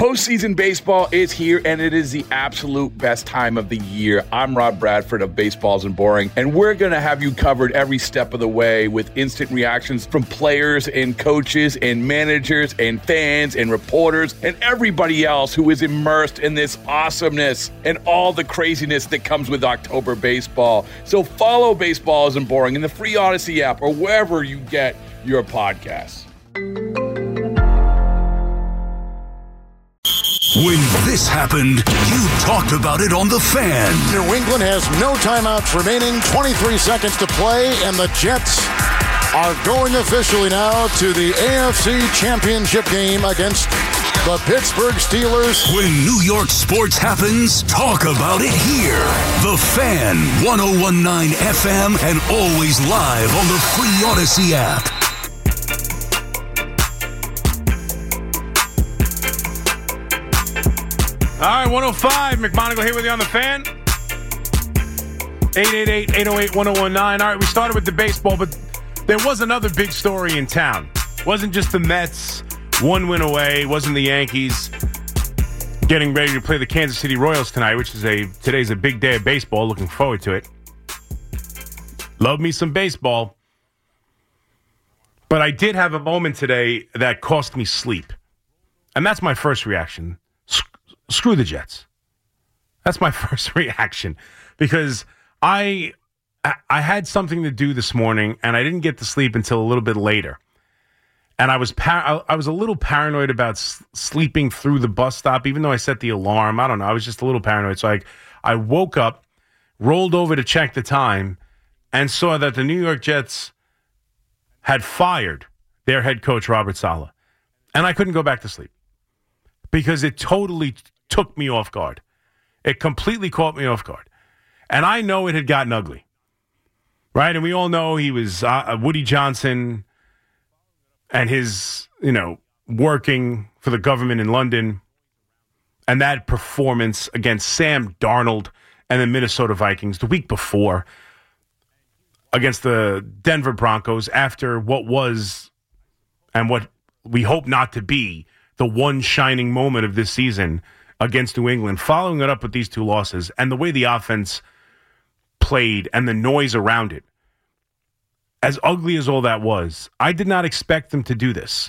Postseason baseball is here, and it is the absolute best time of the year. I'm Rob Bradford of Baseball Isn't Boring, and we're going to have you covered every step of the way with instant reactions from players and coaches and managers and fans and reporters and everybody else who is immersed in this awesomeness and all the craziness that comes with October baseball. So follow Baseball Isn't Boring in the free Odyssey app or wherever you get your podcasts. When this happened, you talked about it on The Fan. New England has no timeouts remaining, 23 seconds to play, and the Jets are going officially now to the AFC Championship game against the Pittsburgh Steelers. When New York sports happens, talk about it here. The Fan, 101.9 FM, and always live on the free Odyssey app. All right, 105, McMonagle here with you on The Fan. 888-808-1019. All right, we started with the baseball, but there was another big story in town. It wasn't just the Mets, one win away. It wasn't the Yankees getting ready to play the Kansas City Royals tonight, which is today's a big day of baseball. Looking forward to it. Love me some baseball. But I did have a moment today that cost me sleep. And that's my first reaction. Screw the Jets. That's my first reaction because I had something to do this morning and I didn't get to sleep until a little bit later. And I was a little paranoid about sleeping through the bus stop, even though I set the alarm. I don't know. I was just a little paranoid. So I woke up, rolled over to check the time, and saw that the New York Jets had fired their head coach, Robert Saleh. And I couldn't go back to sleep because it totally took me off guard. It completely caught me off guard. And I know it had gotten ugly, right? And we all know he was Woody Johnson and his, working for the government in London and that performance against Sam Darnold and the Minnesota Vikings the week before against the Denver Broncos after what was and what we hope not to be the one shining moment of this season against New England, following it up with these two losses and the way the offense played and the noise around it. As ugly as all that was, I did not expect them to do this.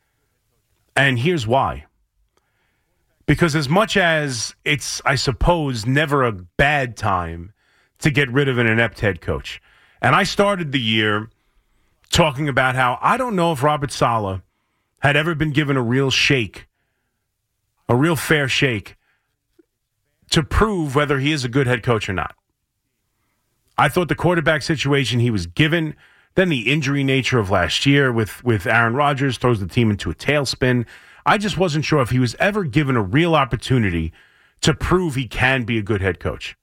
And here's why. Because as much as it's, I suppose, never a bad time to get rid of an inept head coach. And I started the year talking about how I don't know if Robert Saleh had ever been given a real shake, a real fair shake, to prove whether he is a good head coach or not. I thought the quarterback situation he was given, then the injury nature of last year with Aaron Rodgers throws the team into a tailspin. I just wasn't sure if he was ever given a real opportunity to prove he can be a good head coach.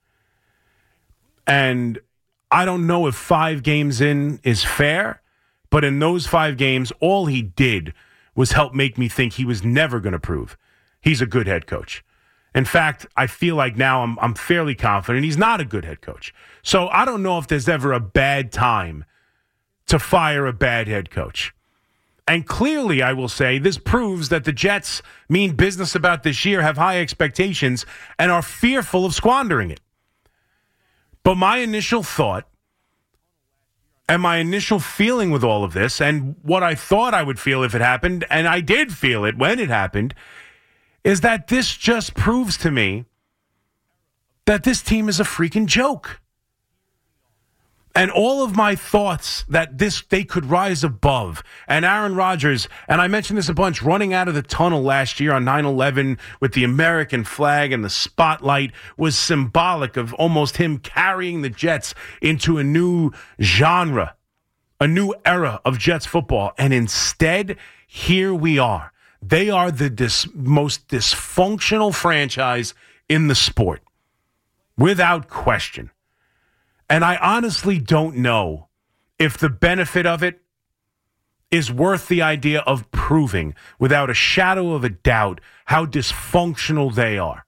And I don't know if 5 games in is fair, but in those 5 games, all he did was help make me think he was never going to prove he's a good head coach. In fact, I feel like now I'm fairly confident he's not a good head coach. So I don't know if there's ever a bad time to fire a bad head coach. And clearly, I will say, this proves that the Jets mean business about this year, have high expectations, and are fearful of squandering it. But my initial thought and my initial feeling with all of this, and what I thought I would feel if it happened, and I did feel it when it happened, is that this just proves to me that this team is a freaking joke. And all of my thoughts that they could rise above, and Aaron Rodgers, and I mentioned this a bunch, running out of the tunnel last year on 9/11 with the American flag and the spotlight was symbolic of almost him carrying the Jets into a new genre, a new era of Jets football. And instead, here we are. They are the most dysfunctional franchise in the sport, without question. And I honestly don't know if the benefit of it is worth the idea of proving without a shadow of a doubt how dysfunctional they are.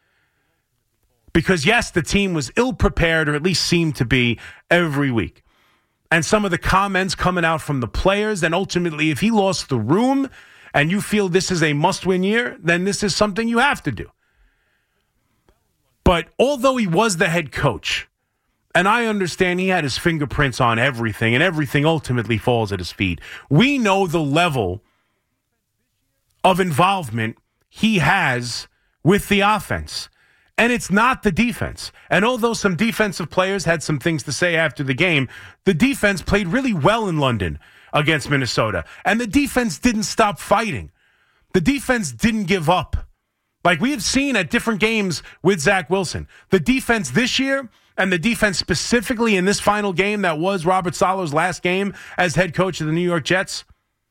Because, yes, the team was ill-prepared, or at least seemed to be, every week. And some of the comments coming out from the players, and ultimately, if he lost the room and you feel this is a must-win year, then this is something you have to do. But although he was the head coach, and I understand he had his fingerprints on everything, and everything ultimately falls at his feet, we know the level of involvement he has with the offense. And it's not the defense. And although some defensive players had some things to say after the game, the defense played really well in London against Minnesota. And the defense didn't stop fighting. The defense didn't give up. Like we have seen at different games with Zach Wilson. The defense this year, and the defense specifically in this final game that was Robert Saleh's last game as head coach of the New York Jets,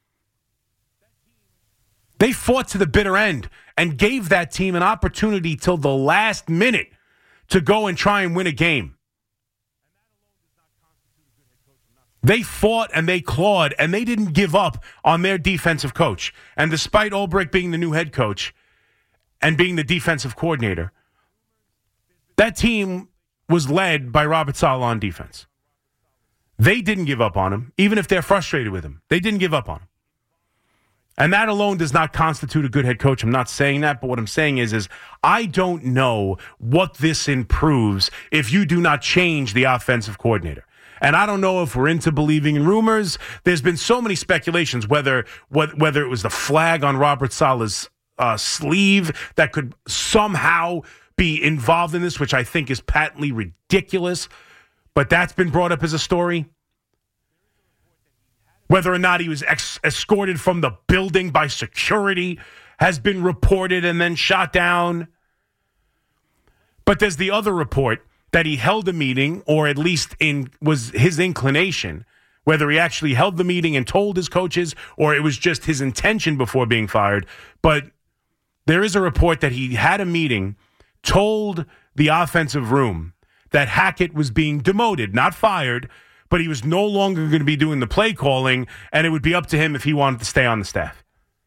they fought to the bitter end and gave that team an opportunity till the last minute to go and try and win a game. They fought and they clawed and they didn't give up on their defensive coach. And despite Ulbrich being the new head coach and being the defensive coordinator, that team was led by Robert Saleh on defense. They didn't give up on him, even if they're frustrated with him. They didn't give up on him. And that alone does not constitute a good head coach. I'm not saying that, but what I'm saying is I don't know what this improves if you do not change the offensive coordinator. And I don't know if we're into believing in rumors. There's been so many speculations, whether it was the flag on Robert Saleh's sleeve that could somehow be involved in this, which I think is patently ridiculous. But that's been brought up as a story. Whether or not he was escorted from the building by security has been reported and then shot down. But there's the other report that he held a meeting, or at least was his inclination, whether he actually held the meeting and told his coaches or it was just his intention before being fired. But there is a report that he had a meeting, told the offensive room that Hackett was being demoted, not fired, but he was no longer going to be doing the play calling, and it would be up to him if he wanted to stay on the staff.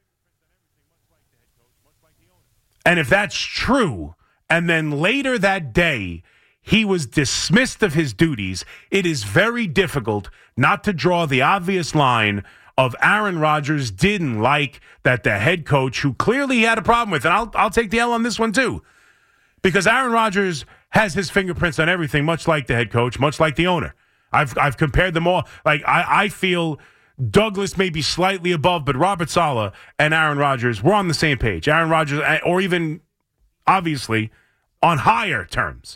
And if that's true, and then later that day, he was dismissed of his duties, it is very difficult not to draw the obvious line of Aaron Rodgers didn't like that the head coach, who clearly he had a problem with, and I'll take the L on this one too, because Aaron Rodgers has his fingerprints on everything, much like the head coach, much like the owner. I've compared them all. Like I feel Douglas may be slightly above, but Robert Saleh and Aaron Rodgers were on the same page. Aaron Rodgers, or even obviously on higher terms.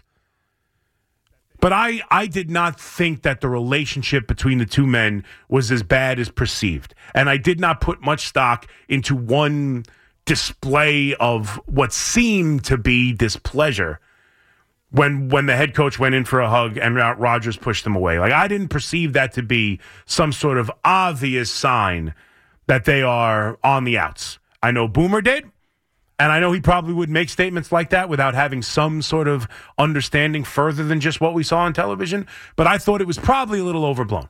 But I did not think that the relationship between the two men was as bad as perceived. And I did not put much stock into one display of what seemed to be displeasure when the head coach went in for a hug and Rodgers pushed him away. Like, I didn't perceive that to be some sort of obvious sign that they are on the outs. I know Boomer did, and I know he probably would make statements like that without having some sort of understanding further than just what we saw on television, but I thought it was probably a little overblown.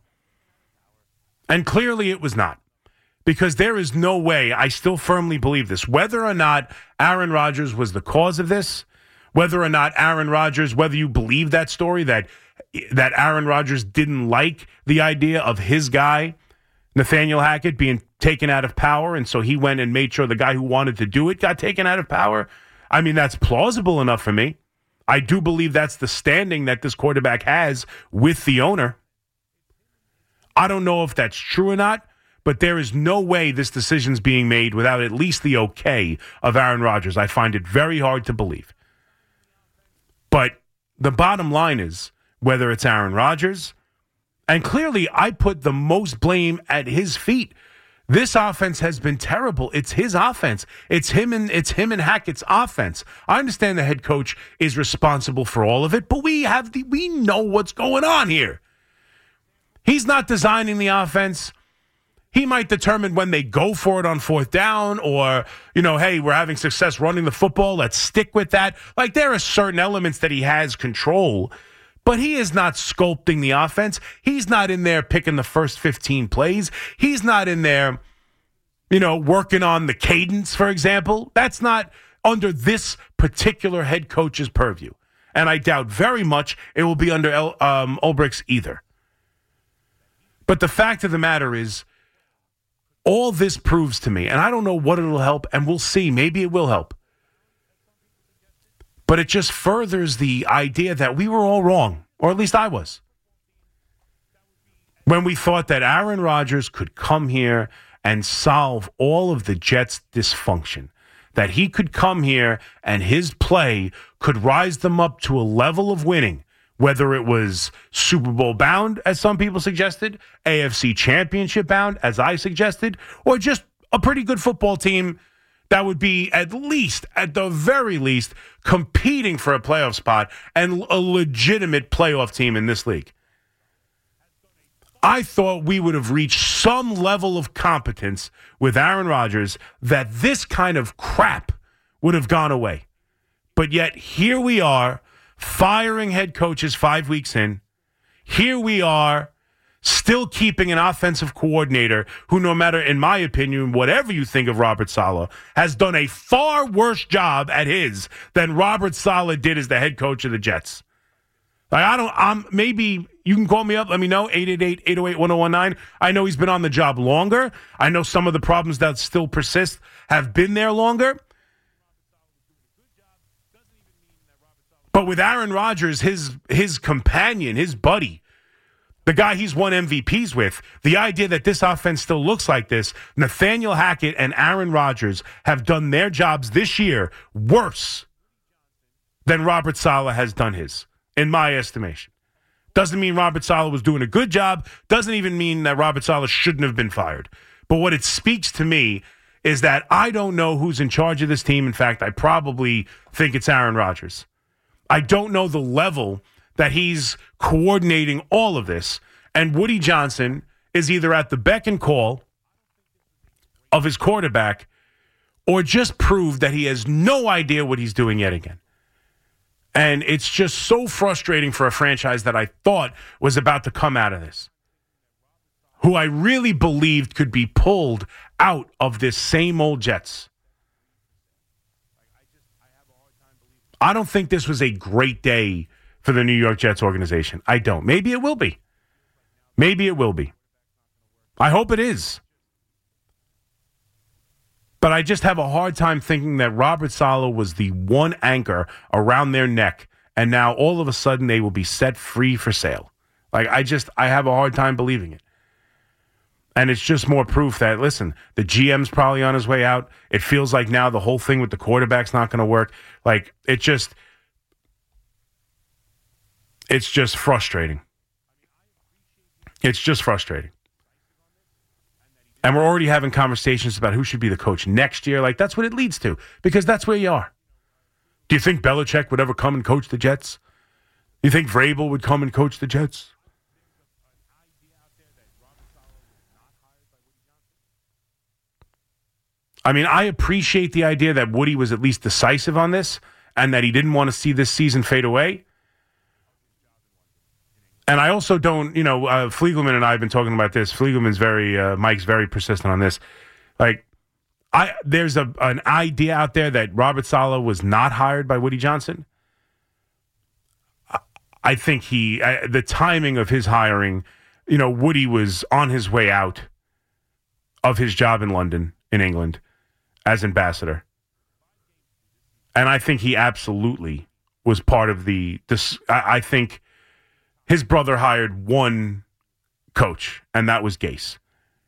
And clearly it was not. Because there is no way, I still firmly believe this, whether or not Aaron Rodgers was the cause of this, whether or not Aaron Rodgers, whether you believe that story, that Aaron Rodgers didn't like the idea of his guy, Nathaniel Hackett, being taken out of power, and so he went and made sure the guy who wanted to do it got taken out of power. I mean, that's plausible enough for me. I do believe that's the standing that this quarterback has with the owner. I don't know if that's true or not, but there is no way this decision's being made without at least the okay of Aaron Rodgers. I find it very hard to believe. But the bottom line is, whether it's Aaron Rodgers, and clearly I put the most blame at his feet. This offense has been terrible. It's his offense. It's him and Hackett's offense. I understand the head coach is responsible for all of it, but we know what's going on here. He's not designing the offense. He might determine when they go for it on fourth down, or, hey, we're having success running the football. Let's stick with that. Like, there are certain elements that he has control, but he is not sculpting the offense. He's not in there picking the first 15 plays. He's not in there, working on the cadence, for example. That's not under this particular head coach's purview. And I doubt very much it will be under Ulbricht's either. But the fact of the matter is, all this proves to me, and I don't know what it'll help, and we'll see. Maybe it will help. But it just furthers the idea that we were all wrong, or at least I was, when we thought that Aaron Rodgers could come here and solve all of the Jets' dysfunction, that he could come here and his play could rise them up to a level of winning, whether it was Super Bowl bound, as some people suggested, AFC Championship bound, as I suggested, or just a pretty good football team that would be at the very least, competing for a playoff spot and a legitimate playoff team in this league. I thought we would have reached some level of competence with Aaron Rodgers that this kind of crap would have gone away. But yet, here we are, firing head coaches 5 weeks in. Here we are, still keeping an offensive coordinator who, no matter, in my opinion, whatever you think of Robert Saleh, has done a far worse job at his than Robert Saleh did as the head coach of the Jets. Maybe you can call me up. Let me know. 888-808-1019. I know he's been on the job longer. I know some of the problems that still persist have been there longer. But with Aaron Rodgers, his companion, his buddy, the guy he's won MVPs with, the idea that this offense still looks like this, Nathaniel Hackett and Aaron Rodgers have done their jobs this year worse than Robert Saleh has done his, in my estimation. Doesn't mean Robert Saleh was doing a good job. Doesn't even mean that Robert Saleh shouldn't have been fired. But what it speaks to me is that I don't know who's in charge of this team. In fact, I probably think it's Aaron Rodgers. I don't know the level that he's coordinating all of this. And Woody Johnson is either at the beck and call of his quarterback or just proved that he has no idea what he's doing yet again. And it's just so frustrating for a franchise that I thought was about to come out of this, who I really believed could be pulled out of this same old Jets. I don't think this was a great day for the New York Jets organization. I don't. Maybe it will be. Maybe it will be. I hope it is. But I just have a hard time thinking that Robert Saleh was the one anchor around their neck, and now all of a sudden they will be set free for sale. I have a hard time believing it. And it's just more proof that, listen, the GM's probably on his way out. It feels like now the whole thing with the quarterback's not going to work. It's just frustrating. It's just frustrating. And we're already having conversations about who should be the coach next year. That's what it leads to, because that's where you are. Do you think Belichick would ever come and coach the Jets? Do you think Vrabel would come and coach the Jets? I mean, I appreciate the idea that Woody was at least decisive on this and that he didn't want to see this season fade away. And I also don't, Fliegelman and I have been talking about this. Fliegelman's Mike's very persistent on this. There's an idea out there that Robert Saleh was not hired by Woody Johnson. I think the timing of his hiring, Woody was on his way out of his job in London, in England, as ambassador. And I think he absolutely was part of I think his brother hired one coach, and that was Gase.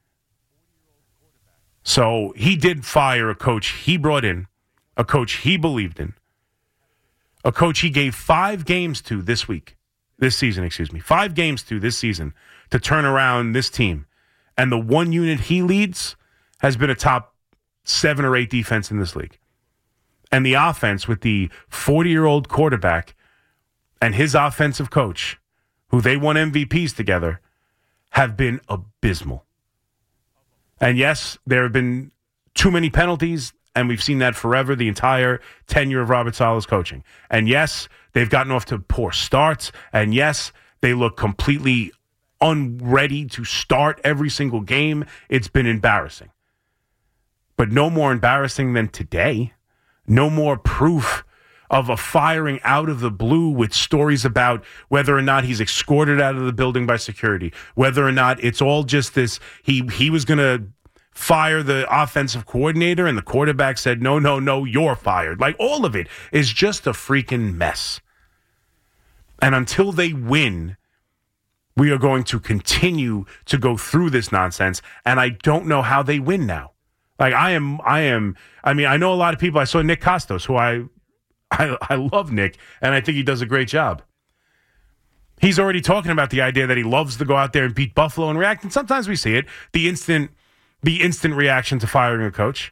So he did fire a coach he brought in, a coach he believed in, a coach he gave 5 games to this season, 5 games to this season to turn around this team. And the one unit he leads has been a top 7 or 8 defense in this league. And the offense with the 40-year-old quarterback and his offensive coach, who they won MVPs together, have been abysmal. And yes, there have been too many penalties, and we've seen that forever, the entire tenure of Robert Saleh's coaching. And yes, they've gotten off to poor starts, and yes, they look completely unready to start every single game. It's been embarrassing. But no more embarrassing than today. No more proof of a firing out of the blue with stories about whether or not he's escorted out of the building by security, whether or not it's all just this, he was going to fire the offensive coordinator, and the quarterback said, no, you're fired. Like, all of it is just a freaking mess. And until they win, we are going to continue to go through this nonsense, and I don't know how they win now. Like, I know a lot of people. I saw Nick Costos, who I love Nick, and I think he does a great job. He's already talking about the idea that he loves to go out there and beat Buffalo and react, and sometimes we see it, the instant reaction to firing a coach.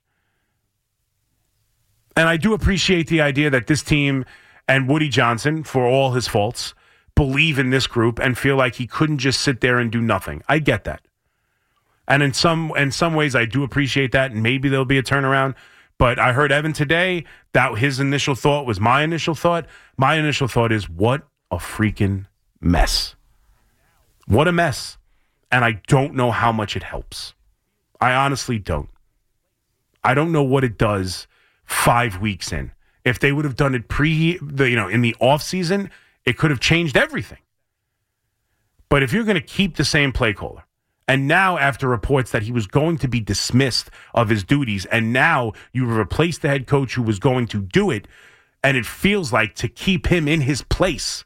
And I do appreciate the idea that this team and Woody Johnson, for all his faults, believe in this group and feel like he couldn't just sit there and do nothing. I get that. And in some ways, I do appreciate that, and maybe there'll be a turnaround. But I heard Evan today, that his initial thought was my initial thought. My initial thought is, what a freaking mess. What a mess. And I don't know how much it helps. I honestly don't. I don't know what it does 5 weeks in. If they would have done it in the offseason, it could have changed everything. But if you're going to keep the same play caller, and now after reports that he was going to be dismissed of his duties, and now you replaced the head coach who was going to do it, and it feels like to keep him in his place,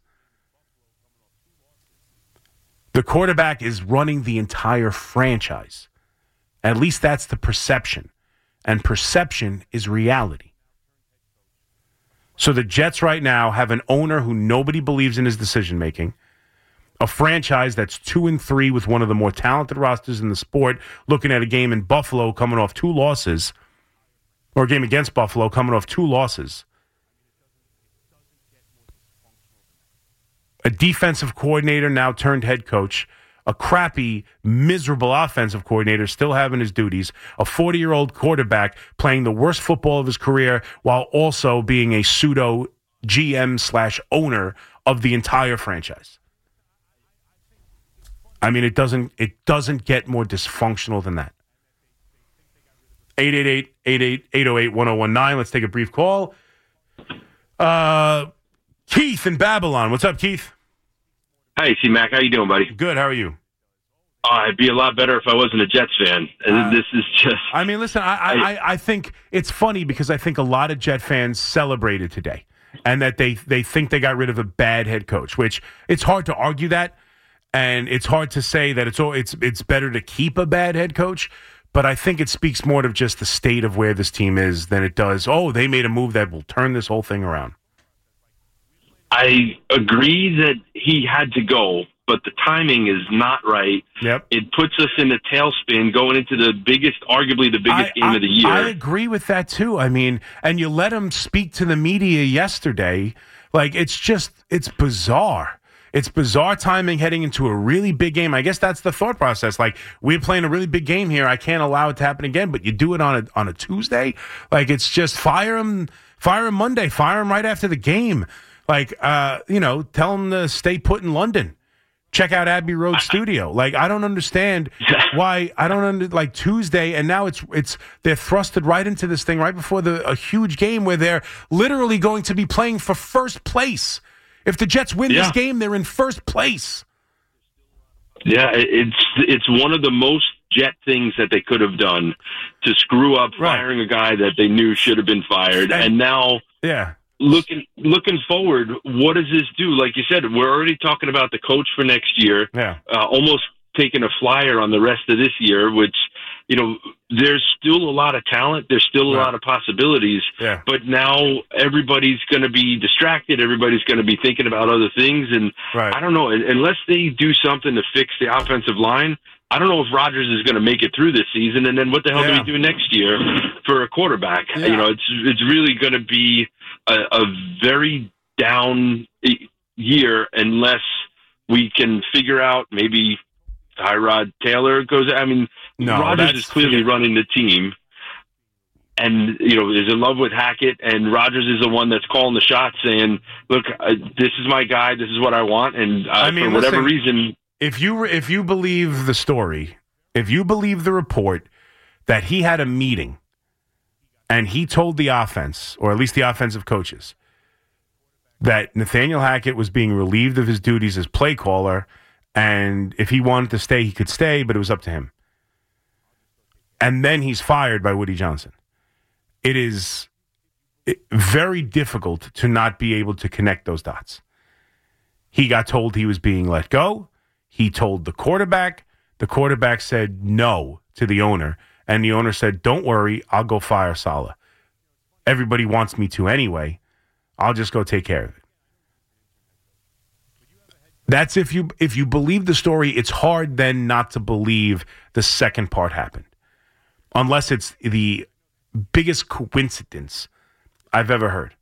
the quarterback is running the entire franchise. At least that's the perception. And perception is reality. So the Jets right now have an owner who nobody believes in his decision-making, a franchise that's 2-3 with one of the more talented rosters in the sport, looking at a game in Buffalo coming off 2 losses, or a game against Buffalo coming off 2 losses. A defensive coordinator now turned head coach, a crappy, miserable offensive coordinator still having his duties, a 40-year-old quarterback playing the worst football of his career while also being a pseudo GM/owner of the entire franchise. I mean, it doesn't get more dysfunctional than that. 888-808-1019. Let's take a brief call. Keith in Babylon. What's up, Keith? Hey, C-Mac. How you doing, buddy? Good. How are you? I'd be a lot better if I wasn't a Jets fan. This is just... I mean, listen, I think it's funny because I think a lot of Jet fans celebrated today and that they think they got rid of a bad head coach, which it's hard to argue that, and it's hard to say that it's better to keep a bad head coach, but I think it speaks more to just the state of where this team is than it does, they made a move that will turn this whole thing around. I agree that he had to go, but the timing is not right. Yep. It puts us in a tailspin going into arguably the biggest game of the year. I agree with that, too. I mean, and you let him speak to the media yesterday. Like, it's bizarre. It's bizarre timing heading into a really big game. I guess that's the thought process. Like, we're playing a really big game here. I can't allow it to happen again, but you do it on a Tuesday? Like, it's just fire him Monday. Fire him right after the game. Like, tell him to stay put in London. Check out Abbey Road Studio. Like, I don't understand why. Like Tuesday, and now they're thrusted right into this thing right before a huge game where they're literally going to be playing for first place. If the Jets win this game, they're in first place. Yeah, it's one of the most Jet things that they could have done to screw up firing a guy that they knew should have been fired, and now Looking forward, what does this do? Like you said, we're already talking about the coach for next year. Yeah. Almost taking a flyer on the rest of this year, which, there's still a lot of talent. There's still a lot of possibilities. Yeah. But now everybody's going to be distracted. Everybody's going to be thinking about other things. And I don't know, unless they do something to fix the offensive line, I don't know if Rodgers is going to make it through this season. And then what the hell do we do next year for a quarterback? Yeah. It's really going to be a very down year unless we can figure out maybe Tyrod Taylor goes. I mean, Rodgers is clearly running the team and, is in love with Hackett, and Rodgers is the one that's calling the shots saying, look, this is my guy. This is what I want. And for whatever reason, if you believe the story, if you believe the report that he had a meeting and he told the offense, or at least the offensive coaches, that Nathaniel Hackett was being relieved of his duties as play caller, and if he wanted to stay, he could stay, but it was up to him. and then he's fired by Woody Johnson. It is very difficult to not be able to connect those dots. He got told he was being let go. He told the quarterback. The quarterback said no to the owner, and the owner said, "Don't worry, I'll go fire Saleh. Everybody wants me to anyway. I'll just go take care of it." That's if you believe the story. It's hard then not to believe the second part happened, unless it's the biggest coincidence I've ever heard.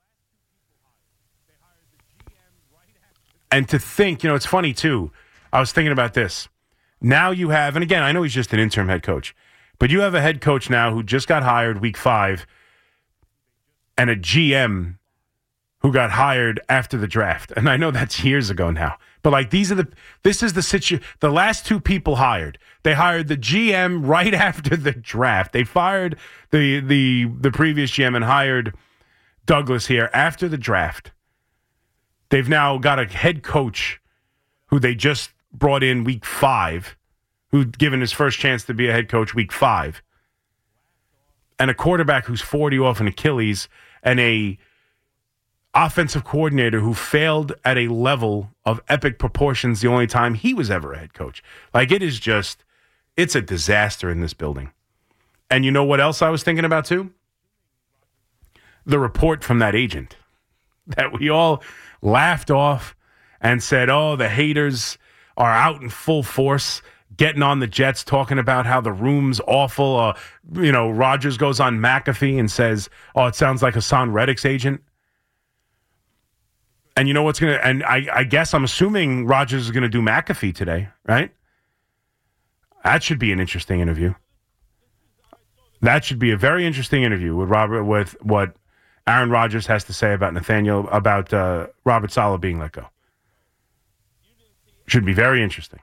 And to think, it's funny too. I was thinking about this. Now you have, and again, I know he's just an interim head coach, but you have a head coach now who just got hired week 5 and a GM who got hired after the draft. And I know that's years ago now. But this is the situation. The last 2 people hired. They hired the GM right after the draft. They fired the previous GM and hired Douglas here after the draft. They've now got a head coach who they just brought in week 5, who's given his first chance to be a head coach week 5, and a quarterback who's 40 off an Achilles, and a offensive coordinator who failed at a level of epic proportions the only time he was ever a head coach. It's a disaster in this building. And you know what else I was thinking about too? The report from that agent that we all laughed off and said, oh, the haters are out in full force, getting on the Jets, talking about how the room's awful. Rodgers goes on McAfee and says, oh, it sounds like Hassan Reddick's agent. And you know what's going to, and I guess I'm assuming Rodgers is going to do McAfee today, right? That should be an interesting interview. That should be a very interesting interview with what Aaron Rodgers has to say about Robert Saleh being let go. Should be very interesting.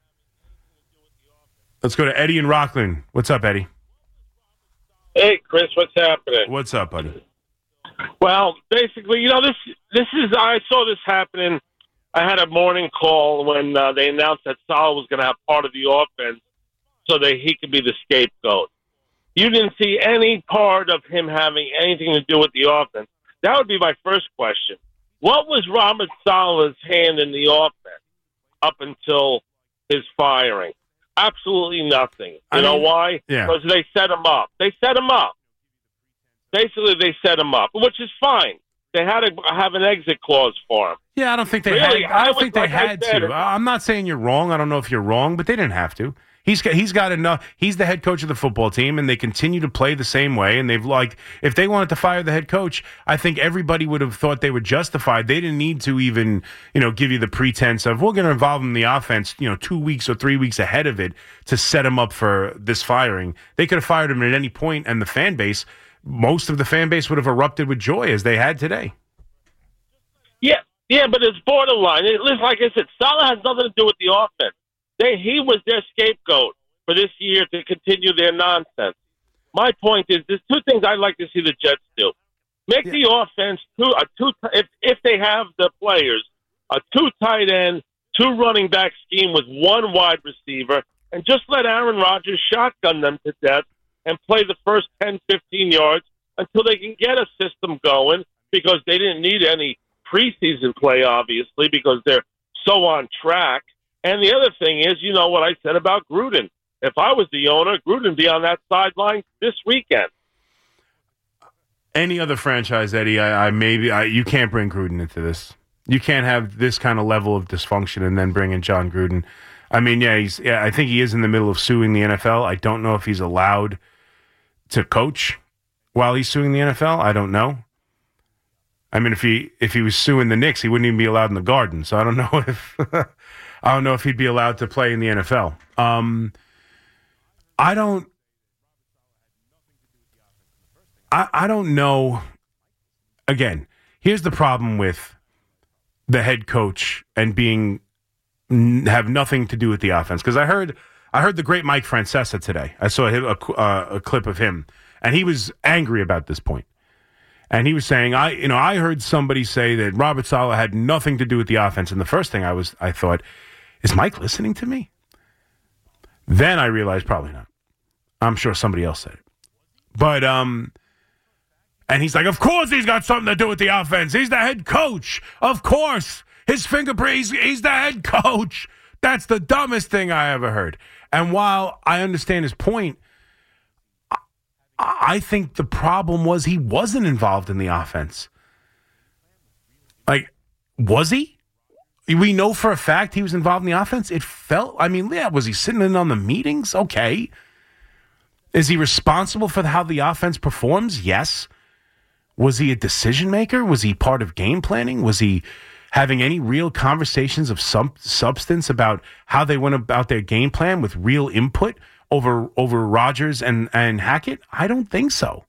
Let's go to Eddie in Rockland. What's up, Eddie? Hey, Chris, what's happening? What's up, buddy? Well, basically, this is, I saw this happening. I had a morning call when they announced that Saleh was going to have part of the offense so that he could be the scapegoat. You didn't see any part of him having anything to do with the offense. That would be my first question. What was Robert Saleh's hand in the offense up until his firing? Absolutely nothing. You know why? Yeah. Because they set him up. Basically, they set him up, which is fine. They had to have an exit clause for him. Yeah, I don't think they had. I don't think they had to. I'm not saying you're wrong. I don't know if you're wrong, but they didn't have to. He's got enough. He's the head coach of the football team, and they continue to play the same way. And if they wanted to fire the head coach, I think everybody would have thought they were justified. They didn't need to even, give you the pretense of we're going to involve him in the offense, 2 weeks or 3 weeks ahead of it to set him up for this firing. They could have fired him at any point, and most of the fan base would have erupted with joy as they had today. Yeah, but it's borderline. Like I said, Saleh has nothing to do with the offense. He was their scapegoat for this year to continue their nonsense. My point is, there's 2 things I'd like to see the Jets do. Make the offense if they have the players, a 2 tight end, 2 running back scheme with 1 wide receiver, and just let Aaron Rodgers shotgun them to death and play the first 10, 15 yards until they can get a system going, because they didn't need any preseason play, obviously, because they're so on track. And the other thing is, what I said about Gruden. If I was the owner, Gruden would be on that sideline this weekend. Any other franchise, Eddie, you can't bring Gruden into this. You can't have this kind of level of dysfunction and then bring in John Gruden. I mean, I think he is in the middle of suing the NFL. I don't know if he's allowed to coach while he's suing the NFL. I don't know. I mean, if he was suing the Knicks, he wouldn't even be allowed in the Garden. So I don't know if he'd be allowed to play in the NFL. I don't know. Again, here's the problem with the head coach and have nothing to do with the offense. Because I heard the great Mike Francesa today. I saw a clip of him, and he was angry about this point. And he was saying, I heard somebody say that Robert Saleh had nothing to do with the offense. And the first thing I thought, is Mike listening to me? Then I realized probably not. I'm sure somebody else said it. But, and he's like, of course he's got something to do with the offense. He's the head coach. Of course. His fingerprint, he's the head coach. That's the dumbest thing I ever heard. And while I understand his point, I think the problem was he wasn't involved in the offense. Like, was he? We know for a fact he was involved in the offense. It felt, was he sitting in on the meetings? Okay. Is he responsible for how the offense performs? Yes. Was he a decision maker? Was he part of game planning? Was he having any real conversations of some substance about how they went about their game plan with real input over Rodgers and Hackett? I don't think so.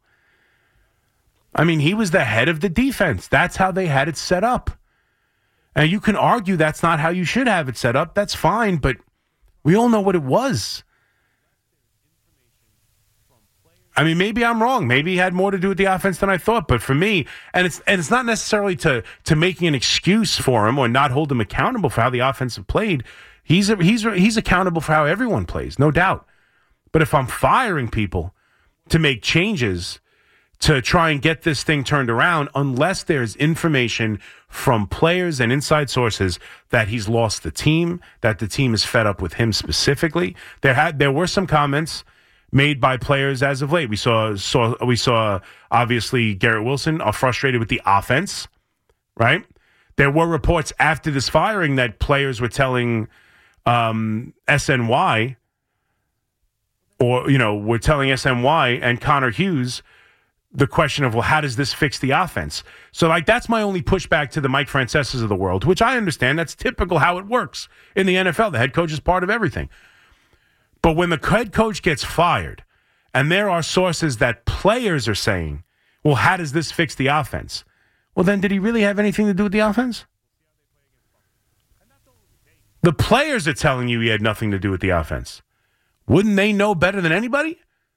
He was the head of the defense. That's how they had it set up. And you can argue that's not how you should have it set up. That's fine, but we all know what it was. Maybe I'm wrong. Maybe he had more to do with the offense than I thought. But for me, and it's not necessarily to making an excuse for him or not hold him accountable for how the offense played. He's accountable for how everyone plays, no doubt. But if I'm firing people to make changes to try and get this thing turned around, unless there's information from players and inside sources that he's lost the team, that the team is fed up with him specifically, there were some comments made by players as of late. We saw obviously Garrett Wilson are frustrated with the offense, right? There were reports after this firing that players were telling SNY, we're telling SNY and Connor Hughes the question of, well, how does this fix the offense? So, that's my only pushback to the Mike Francesa's of the world, which I understand. That's typical how it works in the NFL. The head coach is part of everything. But when the head coach gets fired, and there are sources that players are saying, well, how does this fix the offense? Well, then did he really have anything to do with the offense? The players are telling you he had nothing to do with the offense. Wouldn't they know better than anybody?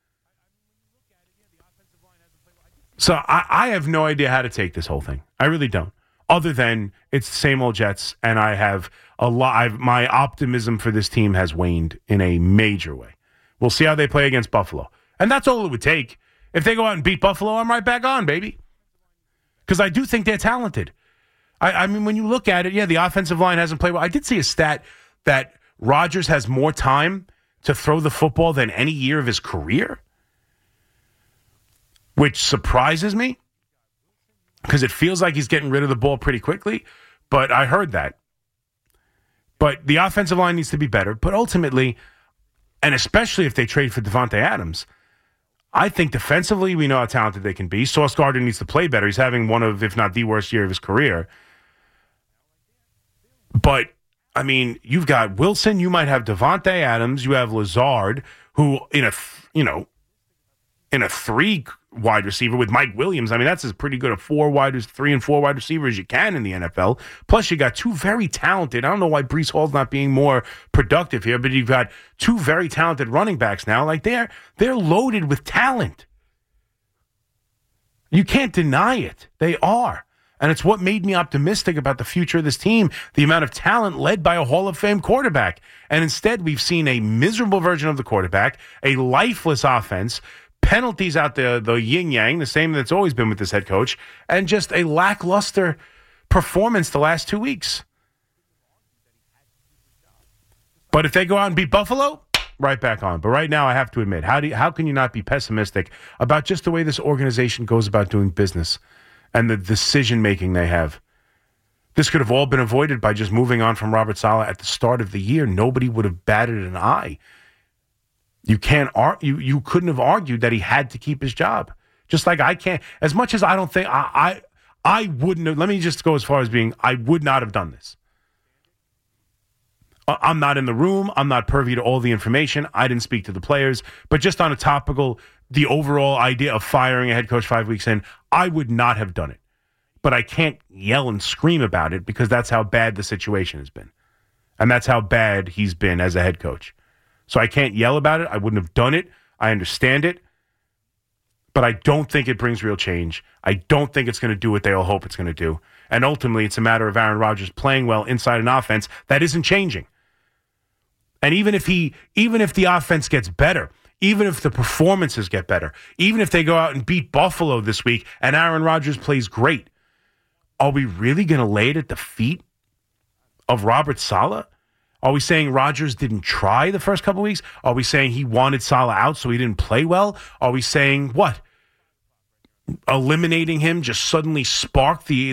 So I have no idea how to take this whole thing. I really don't. Other than it's the same old Jets, and I have my optimism for this team has waned in a major way. We'll see how they play against Buffalo. And that's all it would take. If they go out and beat Buffalo, I'm right back on, baby. Because I do think they're talented. When you look at it, the offensive line hasn't played well. I did see a stat that Rodgers has more time to throw the football than any year of his career, which surprises me because it feels like he's getting rid of the ball pretty quickly. But I heard that. But the offensive line needs to be better. But ultimately, and especially if they trade for Devontae Adams, I think defensively we know how talented they can be. Sauce Gardner needs to play better. He's having one of, if not the worst year of his career. But, you've got Wilson. You might have Devontae Adams. You have Lazard, who in a 3 wide receiver with Mike Williams. That's as pretty good a 3 and 4 wide receiver as you can in the NFL. Plus, you got 2 very talented. I don't know why Breece Hall's not being more productive here, but you've got 2 very talented running backs now. They're loaded with talent. You can't deny it. They are. And it's what made me optimistic about the future of this team, the amount of talent led by a Hall of Fame quarterback. And instead, we've seen a miserable version of the quarterback, a lifeless offense, penalties out the yin-yang, the same that's always been with this head coach, and just a lackluster performance the last 2 weeks. But if they go out and beat Buffalo, right back on. But right now, I have to admit, how can you not be pessimistic about just the way this organization goes about doing business and the decision-making they have? This could have all been avoided by just moving on from Robert Saleh at the start of the year. Nobody would have batted an eye. You couldn't have argued that he had to keep his job. Just like I can't. As much as I don't think I wouldn't have, let me just go as far as being, I would not have done this. I'm not in the room. I'm not privy to all the information. I didn't speak to the players. But just on a topical, the overall idea of firing a head coach 5 weeks in, I would not have done it. But I can't yell and scream about it because that's how bad the situation has been. And that's how bad he's been as a head coach. So I can't yell about it. I wouldn't have done it. I understand it. But I don't think it brings real change. I don't think it's going to do what they all hope it's going to do. And ultimately, it's a matter of Aaron Rodgers playing well inside an offense that isn't changing. And even if the offense gets better, even if the performances get better, even if they go out and beat Buffalo this week and Aaron Rodgers plays great, are we really going to lay it at the feet of Robert Saleh? Are we saying Rodgers didn't try the first couple of weeks? Are we saying he wanted Saleh out so he didn't play well? Are we saying what? Eliminating him just suddenly sparked the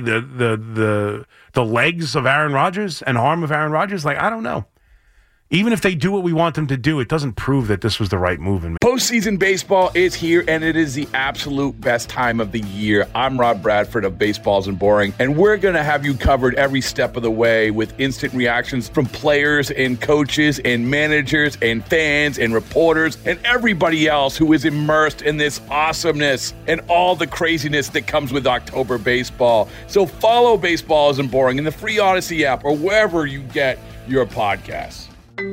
legs of Aaron Rodgers and arm of Aaron Rodgers? Like, I don't know. Even if they do what we want them to do, it doesn't prove that this was the right move. Postseason baseball is here, and it is the absolute best time of the year. I'm Rob Bradford of Baseballs and Boring, and we're going to have you covered every step of the way with instant reactions from players and coaches and managers and fans and reporters and everybody else who is immersed in this awesomeness and all the craziness that comes with October baseball. So follow Baseballs and Boring in the free Odyssey app or wherever you get your podcasts.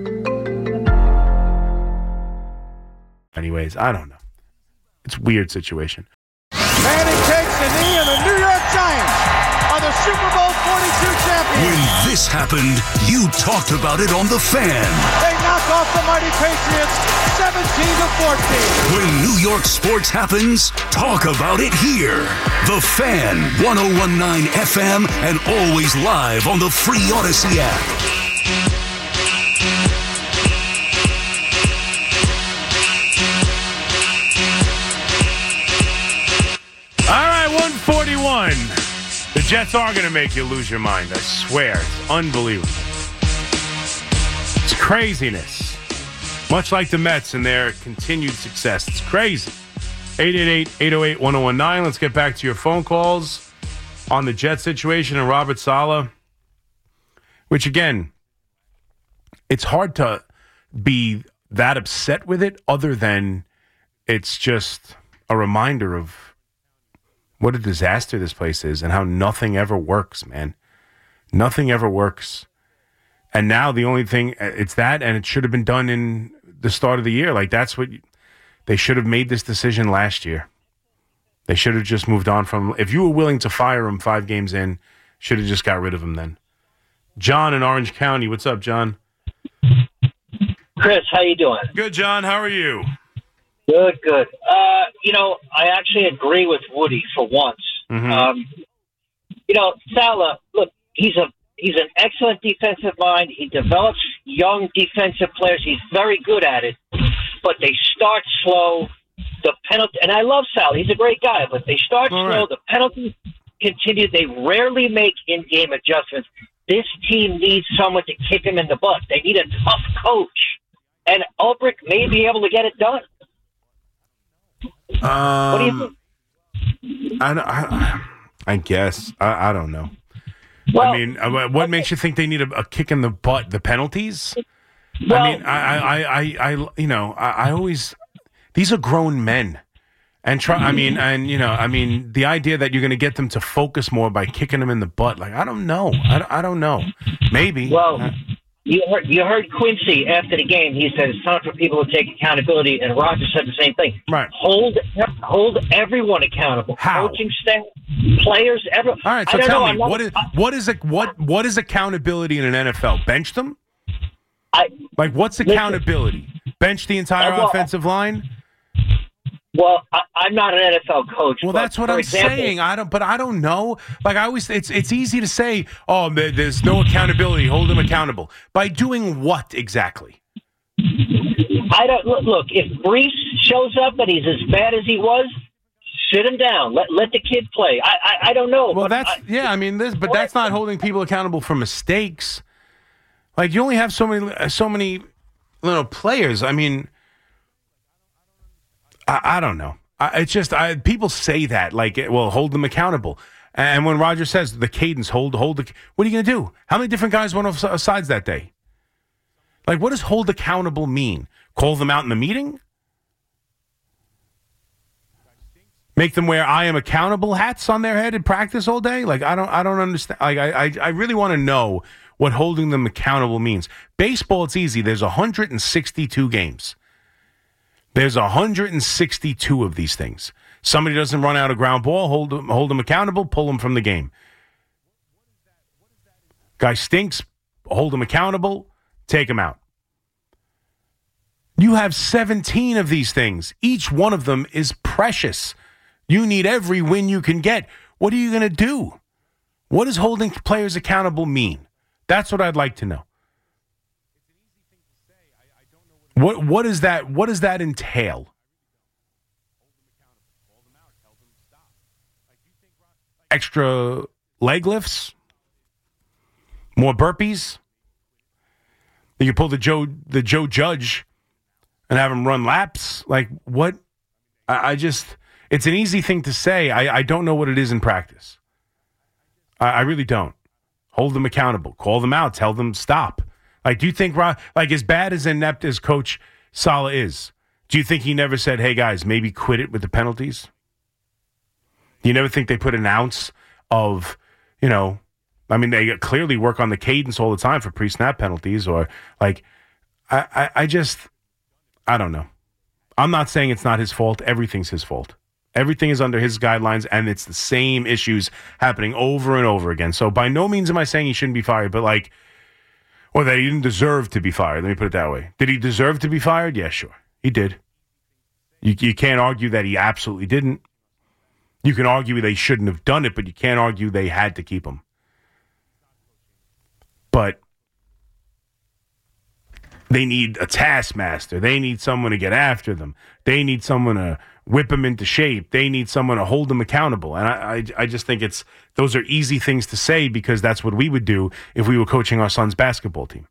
Anyways, I don't know. It's a weird situation. Manning takes the knee, and the New York Giants are the Super Bowl 42 champions. When this happened, you talked about it on The Fan. They knock off the mighty Patriots 17-14. When New York sports happens, talk about it here. The Fan, 101.9 FM, and always live on the free Odyssey app. The Jets are going to make you lose your mind. I swear. It's unbelievable. It's craziness. Much like the Mets and their continued success. It's crazy. 888-808-1019. Let's get back to your phone calls on the Jet situation and Robert Saleh. Which, again, it's hard to be that upset with it other than it's just a reminder of what a disaster this place is and how nothing ever works, man. Nothing ever works. And now the only thing, it's that, and it should have been done in the start of the year. Like, that's what, they should have made this decision last year. They should have just moved on from, if you were willing to fire him 5 games in, should have just got rid of him then. John in Orange County. What's up, John? Chris, how you doing? Good, John. How are you? Good. I actually agree with Woody for once. Mm-hmm. Saleh, look, he's an excellent defensive mind. He develops young defensive players. He's very good at it, but they start slow. The penalty, and I love Saleh. He's a great guy, but they start slow. Right. The penalties continue. They rarely make in-game adjustments. This team needs someone to kick him in the butt. They need a tough coach, and Ulbrich may be able to get it done. What do you think? I guess. I don't know. Well, I mean, what makes you think they need a kick in the butt? The penalties? Well, I mean, I always, these are grown men. And the idea that you're going to get them to focus more by kicking them in the butt, like, I don't know. I don't know. Maybe. Well, you heard Quincy after the game. He said it's time for people to take accountability, and Roger said the same thing. Right. Hold everyone accountable. How? Coaching staff, players, everyone. All right. So tell me, what is accountability in an NFL? Bench them? What's accountability? Bench the entire offensive line? Well, I'm not an NFL coach. Well, that's what I'm saying. I don't know. Like, I always, it's easy to say, oh, there's no accountability. Hold them accountable. By doing what exactly? I don't look. If Brees shows up and he's as bad as he was, sit him down. Let the kid play. I don't know. Well, that's not holding people accountable for mistakes. Like, you only have so many players. I mean, I don't know. It's just people say that, like, well, hold them accountable. And when Roger says the cadence, hold what are you going to do? How many different guys went off sides that day? Like, what does hold accountable mean? Call them out in the meeting? Make them wear I am accountable hats on their head in practice all day? Like, I don't understand. Like, I really want to know what holding them accountable means. Baseball, it's easy. There's 162 games. There's 162 of these things. Somebody doesn't run out a ground ball, hold them accountable, pull them from the game. Guy stinks, hold him accountable, take him out. You have 17 of these things. Each one of them is precious. You need every win you can get. What are you going to do? What does holding players accountable mean? That's what I'd like to know. What is that? What does that entail? Extra leg lifts? More burpees? You pull the Joe Judge and have him run laps? Like, what? I just, it's an easy thing to say. I don't know what it is in practice. I really don't. Hold them accountable. Call them out. Tell them stop. Like, do you think, like, as bad as inept as Coach Saleh is, do you think he never said, hey, guys, maybe quit it with the penalties? You never think they put an ounce of, I mean, they clearly work on the cadence all the time for pre-snap penalties or, like, I don't know. I'm not saying it's not his fault. Everything's his fault. Everything is under his guidelines, and it's the same issues happening over and over again. So by no means am I saying he shouldn't be fired, but, like, or that he didn't deserve to be fired. Let me put it that way. Did he deserve to be fired? Yeah, sure. He did. You can't argue that he absolutely didn't. You can argue they shouldn't have done it, but you can't argue they had to keep him. But they need a taskmaster. They need someone to get after them. They need someone to whip them into shape. They need someone to hold them accountable. And I just think those are easy things to say because that's what we would do if we were coaching our son's basketball team.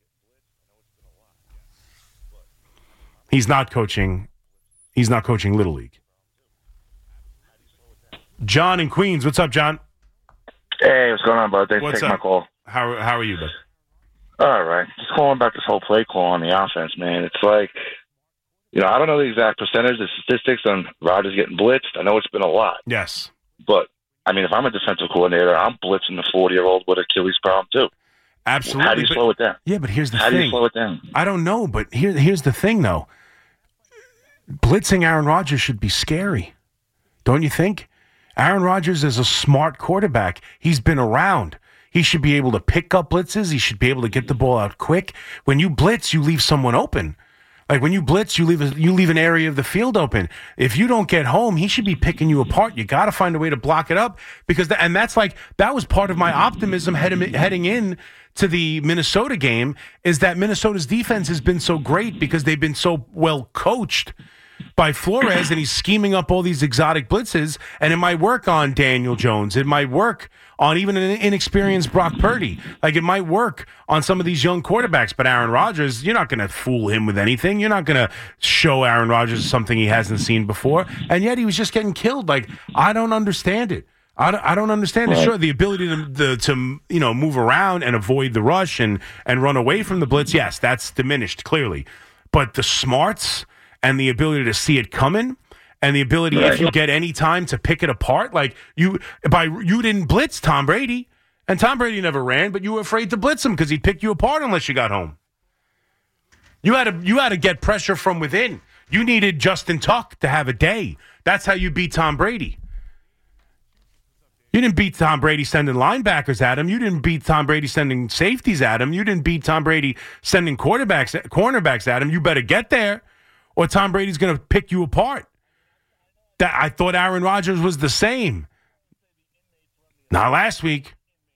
He's not coaching Little League. John in Queens. What's up, John? Hey, what's going on, bud? Thanks for taking my call. How are you, bud? All right. Just calling about this whole play call on the offense, man. It's like, I don't know the exact percentage, the statistics on Rodgers getting blitzed. I know it's been a lot. Yes. But, I mean, if I'm a defensive coordinator, I'm blitzing the 40-year-old with Achilles problem, too. Absolutely. How do you slow it down? Yeah, but here's the thing. How do you slow it down? I don't know, but here's the thing, though. Blitzing Aaron Rodgers should be scary. Don't you think? Aaron Rodgers is a smart quarterback. He's been around. He should be able to pick up blitzes. He should be able to get the ball out quick. When you blitz, you leave someone open. Like when you blitz, you leave an area of the field open. If you don't get home, he should be picking you apart. You got to find a way to block it up because that was part of my optimism heading in to the Minnesota game is that Minnesota's defense has been so great because they've been so well coached by Flores, and he's scheming up all these exotic blitzes, and it might work on Daniel Jones. It might work on even an inexperienced Brock Purdy. Like, it might work on some of these young quarterbacks, but Aaron Rodgers, you're not going to fool him with anything. You're not going to show Aaron Rodgers something he hasn't seen before, and yet he was just getting killed. Like, I don't understand it. I don't understand it. Sure, the ability to move around and avoid the rush and run away from the blitz, yes, that's diminished, clearly. But the smarts and the ability to see it coming, and the ability, if you get any time to pick it apart, like you didn't blitz Tom Brady, and Tom Brady never ran, but you were afraid to blitz him because he'd pick you apart unless you got home. You had to get pressure from within. You needed Justin Tuck to have a day. That's how you beat Tom Brady. You didn't beat Tom Brady sending linebackers at him. You didn't beat Tom Brady sending safeties at him. You didn't beat Tom Brady sending cornerbacks at him. You better get there, or Tom Brady's going to pick you apart. I thought Aaron Rodgers was the same. Not last week.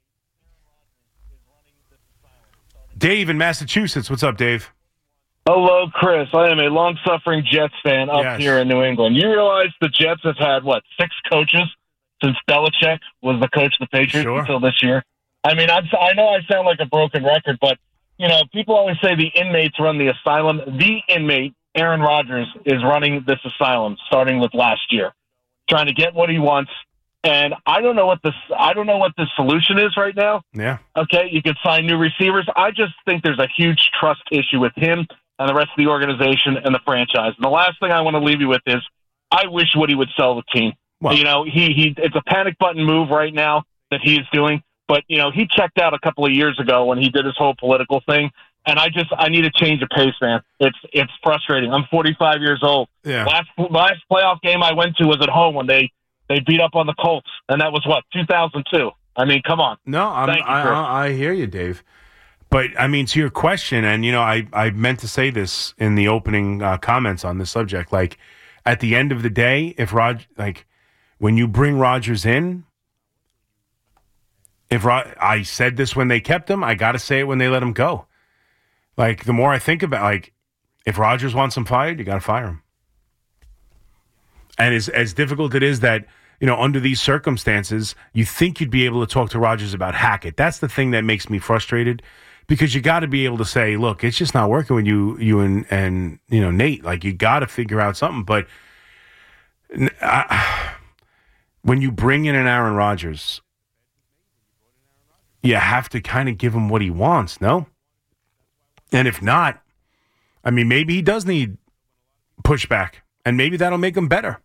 Dave in Massachusetts. What's up, Dave? Hello, Chris. I am a long-suffering Jets fan up here in New England. You realize the Jets have had, 6 coaches since Belichick was the coach of the Patriots until this year? I mean, I know I sound like a broken record, but, people always say the inmates run the asylum. The inmate, Aaron Rodgers, is running this asylum starting with last year, trying to get what he wants. And I don't know what the solution is right now. Yeah. Okay, you could sign new receivers. I just think there's a huge trust issue with him and the rest of the organization and the franchise. And the last thing I want to leave you with is I wish Woody would sell the team. Well, it's a panic button move right now that he is doing. But, he checked out a couple of years ago when he did his whole political thing. And I need a change of pace, man. It's frustrating. I'm 45 years old. Yeah. Last playoff game I went to was at home when they beat up on the Colts, and that was 2002. I mean, come on. No, I hear you, Dave. But, I mean, to your question, and, I meant to say this in the opening comments on this subject, like, at the end of the day, when you bring Rodgers in, I said this when they kept him, I got to say it when they let him go. Like, the more I think about, if Rodgers wants him fired, you got to fire him. And as difficult it is that, under these circumstances, you think you'd be able to talk to Rodgers about Hackett. That's the thing that makes me frustrated, because you got to be able to say, look, it's just not working with you and Nate. Like, you got to figure out something. But when you bring in an Aaron Rodgers, you have to kind of give him what he wants, no? And if not, I mean, maybe he does need pushback, and maybe that'll make him better.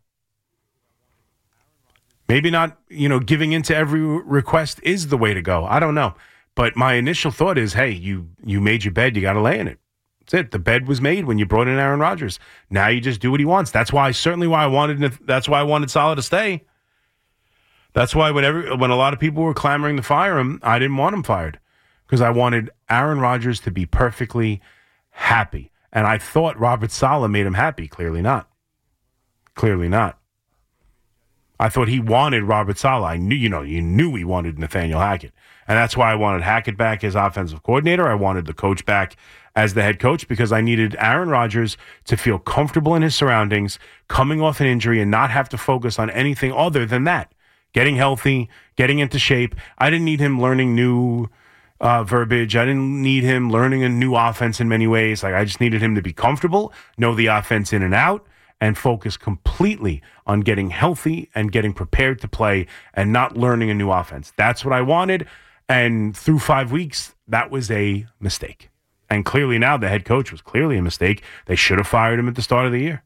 Maybe not, giving into every request is the way to go. I don't know. But my initial thought is, hey, you made your bed, you got to lay in it. That's it. The bed was made when you brought in Aaron Rodgers. Now you just do what he wants. That's why I wanted Saleh to stay. That's why when a lot of people were clamoring to fire him, I didn't want him fired, because I wanted Aaron Rodgers to be perfectly happy. And I thought Robert Saleh made him happy. Clearly not. Clearly not. I thought he wanted Robert Saleh. I knew, you knew he wanted Nathaniel Hackett. And that's why I wanted Hackett back as offensive coordinator. I wanted the coach back as the head coach, because I needed Aaron Rodgers to feel comfortable in his surroundings, coming off an injury, and not have to focus on anything other than that. Getting healthy, getting into shape. I didn't need him learning new verbiage. I didn't need him learning a new offense in many ways. I just needed him to be comfortable, know the offense in and out, and focus completely on getting healthy and getting prepared to play and not learning a new offense. That's what I wanted. And through 5 weeks, that was a mistake. And clearly now the head coach was clearly a mistake. They should have fired him at the start of the year.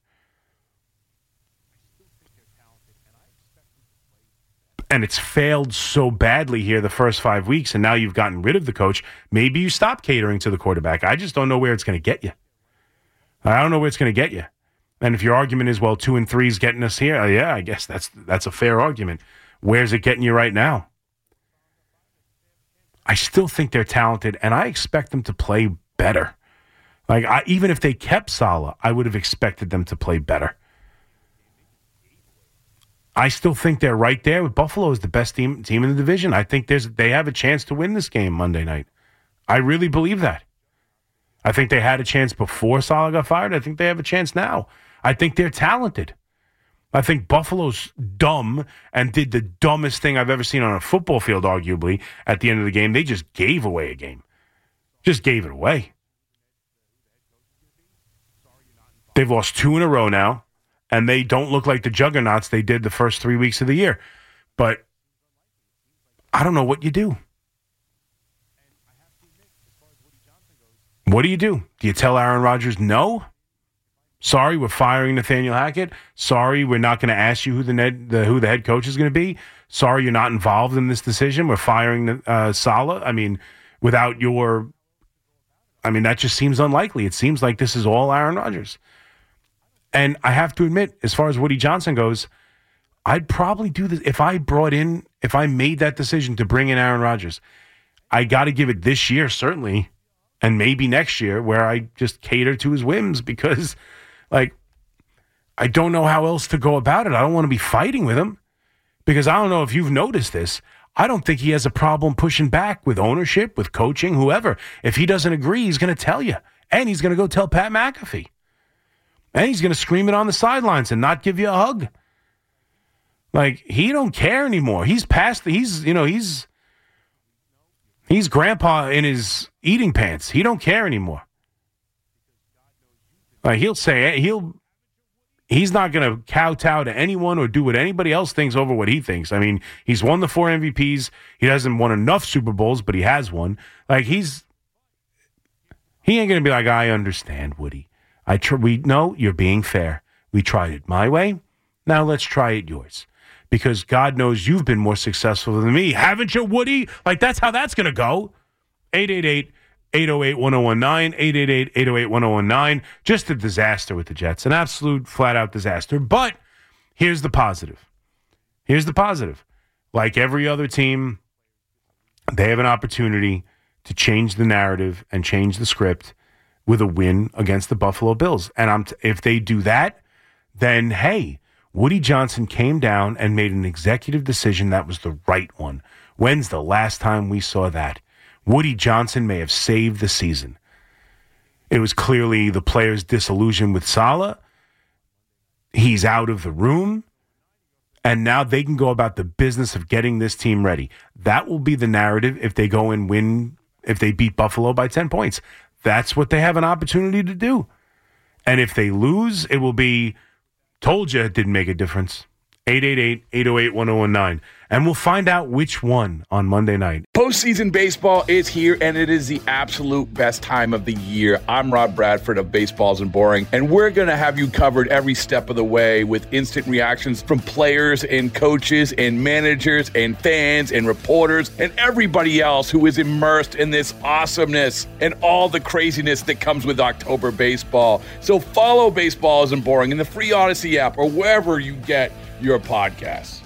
And it's failed so badly here the first 5 weeks, and now you've gotten rid of the coach. Maybe you stop catering to the quarterback. I just don't know where it's going to get you. I don't know where it's going to get you. And if your argument is, 2-3 is getting us here, yeah, I guess that's a fair argument. Where's it getting you right now? I still think they're talented, and I expect them to play better. Even if they kept Saleh, I would have expected them to play better. I still think they're right there with Buffalo as the best team in the division. I think they have a chance to win this game Monday night. I really believe that. I think they had a chance before Saleh got fired. I think they have a chance now. I think they're talented. I think Buffalo's dumb and did the dumbest thing I've ever seen on a football field, arguably, at the end of the game. They just gave away a game. Just gave it away. They've lost 2 in a row now, and they don't look like the juggernauts they did the first 3 weeks of the year. But I don't know what you do. What do? Do you tell Aaron Rodgers no? Sorry, we're firing Nathaniel Hackett. Sorry, we're not going to ask you who the head coach is going to be. Sorry, you're not involved in this decision. We're firing Saleh. I mean, without your... I mean, that just seems unlikely. It seems like this is all Aaron Rodgers. And I have to admit, as far as Woody Johnson goes, I'd probably do this. If I made that decision to bring in Aaron Rodgers, I got to give it this year, certainly, and maybe next year, where I just cater to his whims, because... I don't know how else to go about it. I don't want to be fighting with him, because I don't know if you've noticed this. I don't think he has a problem pushing back with ownership, with coaching, whoever. If he doesn't agree, he's going to tell you. And he's going to go tell Pat McAfee. And he's going to scream it on the sidelines and not give you a hug. He don't care anymore. He's past he's grandpa in his eating pants. He don't care anymore. He'll say he's not going to kowtow to anyone or do what anybody else thinks over what he thinks. I mean, he's won the 4 MVPs. He hasn't won enough Super Bowls, but he has one. He ain't going to be like, I understand, Woody. No, you're being fair. We tried it my way. Now let's try it yours. Because God knows you've been more successful than me. Haven't you, Woody? That's how that's going to go. 888-808-1019, 888-808-1019. Just a disaster with the Jets. An absolute flat-out disaster. But here's the positive. Like every other team, they have an opportunity to change the narrative and change the script with a win against the Buffalo Bills. And if they do that, then, hey, Woody Johnson came down and made an executive decision that was the right one. When's the last time we saw that? Woody Johnson may have saved the season. It was clearly the players' disillusion with Saleh. He's out of the room. And now they can go about the business of getting this team ready. That will be the narrative if they go and win, if they beat Buffalo by 10 points. That's what they have an opportunity to do. And if they lose, it will be, told you it didn't make a difference. 888-808-1019. And we'll find out which one on Monday night. Postseason baseball is here, and it is the absolute best time of the year. I'm Rob Bradford of Baseballs and Boring, and we're going to have you covered every step of the way with instant reactions from players and coaches and managers and fans and reporters and everybody else who is immersed in this awesomeness and all the craziness that comes with October baseball. So follow Baseballs and Boring in the free Odyssey app or wherever you get your podcasts.